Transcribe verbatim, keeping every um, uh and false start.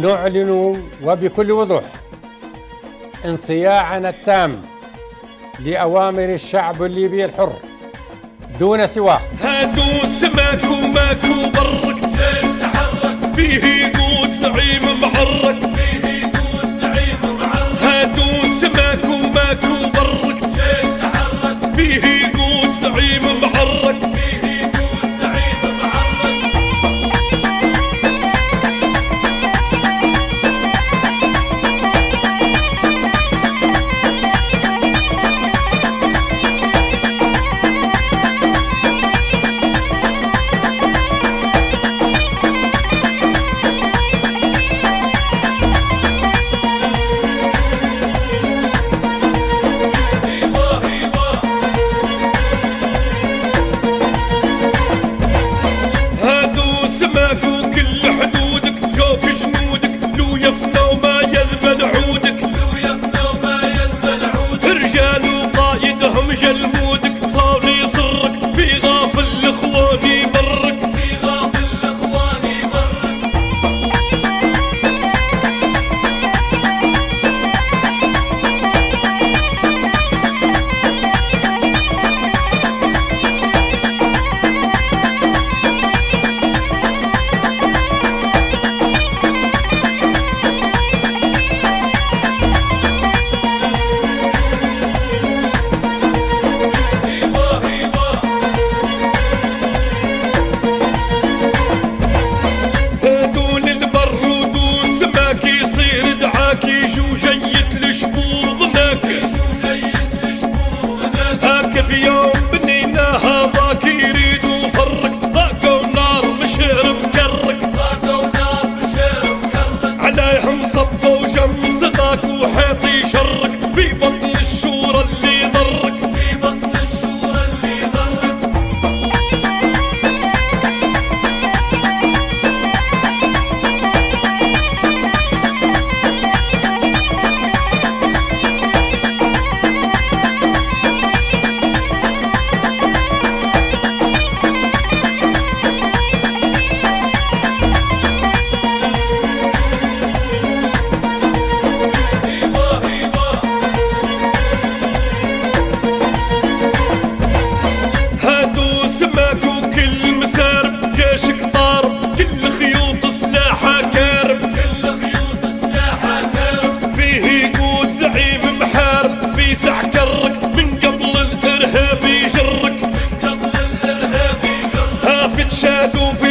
نعلن وبكل وضوح انصياعنا التام لأوامر الشعب الليبي الحر دون سواه. هاتوا السماك وماكو برك، جيش تحرك فيه يقود زعيم معرك، فيه يقود زعيم معرك. هاتوا السماك وماكو برك، جيش تحرك فيه يقود زعيم معرك، فيه يقود زعيم معرك. في يوم بنيناها ضاك يريد وفرق، ضاقوا النار مشير بكرك، ضاقوا النار مشير بكرك. عليهم صبوا شمس ضاك وحيط يشرك، في بطن الشورى اللي ضرك، في بطن الشورى اللي ضرك. شادوا في